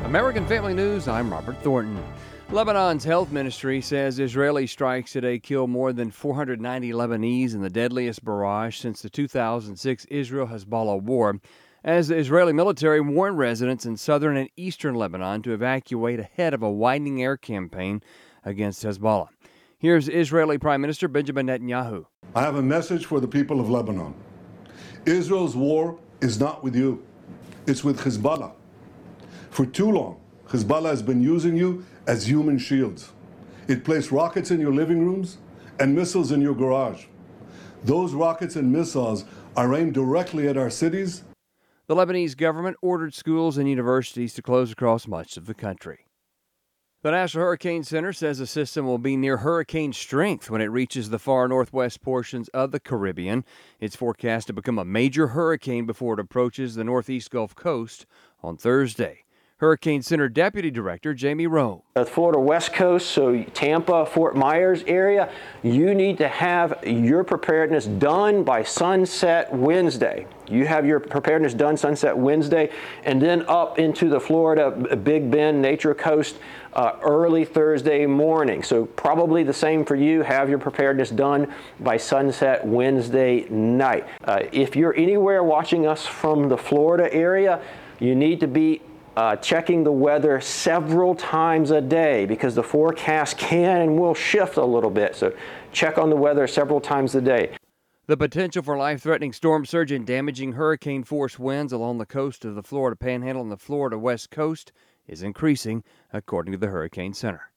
American Family News, I'm Robert Thornton. Lebanon's health ministry says Israeli strikes today killed more than 490 Lebanese in the deadliest barrage since the 2006 Israel-Hezbollah war, as the Israeli military warned residents in southern and eastern Lebanon to evacuate ahead of a widening air campaign against Hezbollah. Here's Israeli Prime Minister Benjamin Netanyahu. I have a message for the people of Lebanon. Israel's war is not with you. It's with Hezbollah. For too long, Hezbollah has been using you as human shields. It placed rockets in your living rooms and missiles in your garage. Those rockets and missiles are aimed directly at our cities. The Lebanese government ordered schools and universities to close across much of the country. The National Hurricane Center says the system will be near hurricane strength when it reaches the far northwest portions of the Caribbean. It's forecast to become a major hurricane before it approaches the northeast Gulf Coast on Thursday. Hurricane Center Deputy Director Jamie Rowe. The Florida West Coast, so Tampa, Fort Myers area, you need to have your preparedness done by sunset Wednesday. You have your preparedness done sunset Wednesday, and then up into the Florida Big Bend Nature Coast early Thursday morning. So probably the same for you. Have your preparedness done by sunset Wednesday night. If you're anywhere watching us from the Florida area, you need to be checking the weather several times a day because the forecast can and will shift a little bit. So check on the weather several times a day. The potential for life-threatening storm surge and damaging hurricane-force winds along the coast of the Florida Panhandle and the Florida West Coast is increasing, according to the Hurricane Center.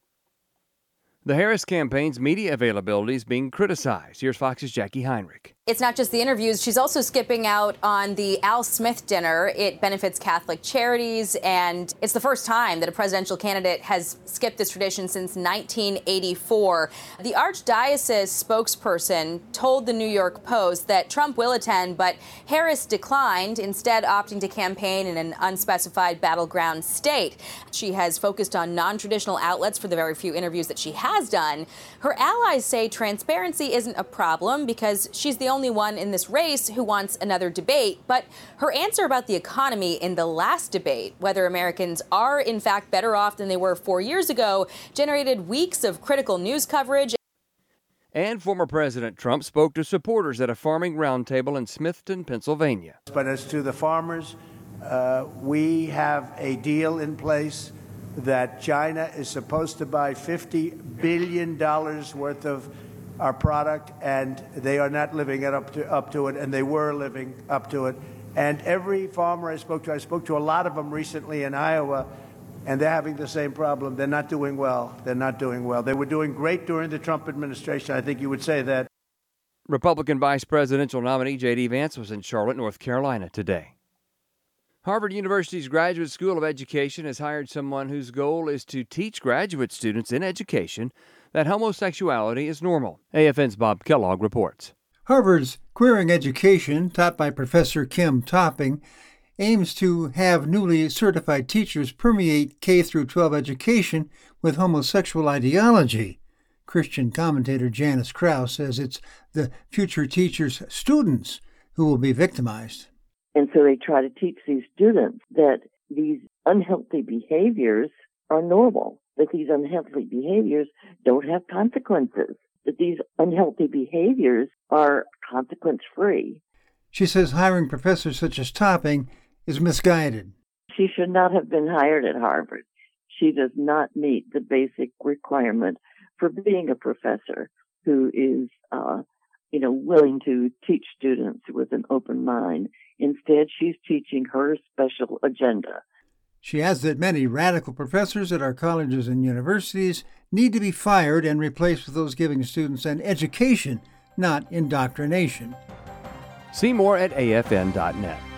The Harris campaign's media availability is being criticized. Here's Fox's Jackie Heinrich. It's not just the interviews. She's also skipping out on the Al Smith dinner. It benefits Catholic charities, and it's the first time that a presidential candidate has skipped this tradition since 1984. The Archdiocese spokesperson told the New York Post that Trump will attend, but Harris declined, instead opting to campaign in an unspecified battleground state. She has focused on non-traditional outlets for the very few interviews that she has done. Her allies say transparency isn't a problem because she's the only one in this race who wants another debate. But her answer about the economy in the last debate, whether Americans are in fact better off than they were 4 years ago, generated weeks of critical news coverage. And former President Trump spoke to supporters at a farming roundtable in Smithton, Pennsylvania. But as to the farmers, we have a deal in place that China is supposed to buy $50 billion worth of our product, and they are not living up to it, and they were living up to it. And every farmer I spoke to a lot of them recently in Iowa, and they're having the same problem. They're not doing well. They're not doing well. They were doing great during the Trump administration. I think you would say that. Republican vice presidential nominee J.D. Vance was in Charlotte, North Carolina today. Harvard University's Graduate School of Education has hired someone whose goal is to teach graduate students in education that homosexuality is normal. AFN's Bob Kellogg reports. Harvard's Queering Education, taught by Professor Kim Topping, aims to have newly certified teachers permeate K-12 education with homosexual ideology. Christian commentator Janice Krause says it's the future teachers' students who will be victimized. And so they try to teach these students that these unhealthy behaviors are normal, that these unhealthy behaviors don't have consequences, that these unhealthy behaviors are consequence-free. She says hiring professors such as Topping is misguided. She should not have been hired at Harvard. She does not meet the basic requirement for being a professor who is willing to teach students with an open mind. Instead, she's teaching her special agenda. She adds that many radical professors at our colleges and universities need to be fired and replaced with those giving students an education, not indoctrination. See more at afn.net.